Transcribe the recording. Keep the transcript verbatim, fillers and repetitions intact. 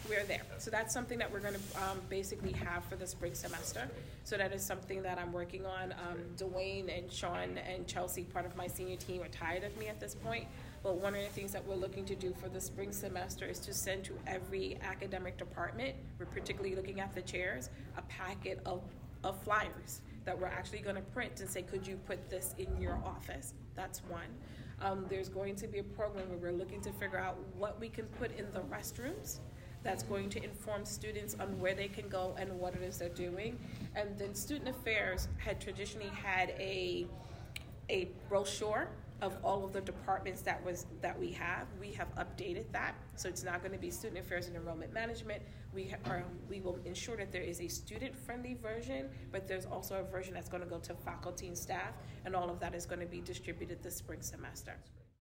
we're there. So that's something that we're going to um, basically have for the spring semester. So that is something that I'm working on. Um, Dwayne and Sean and Chelsea, part of my senior team, are tired of me at this point. But one of the things that we're looking to do for the spring semester is to send to every academic department, we're particularly looking at the chairs, a packet of, of flyers that we're actually going to print and say, could you put this in your office? That's one. Um, there's going to be a program where we're looking to figure out what we can put in the restrooms that's going to inform students on where they can go and what it is they're doing. And then Student Affairs had traditionally had a a brochure of all of the departments that was that we have. We have updated that, so it's not going to be Student Affairs and Enrollment Management. We ha- um, we will ensure that there is a student-friendly version, but there's also a version that's going to go to faculty and staff, and all of that is going to be distributed this spring semester.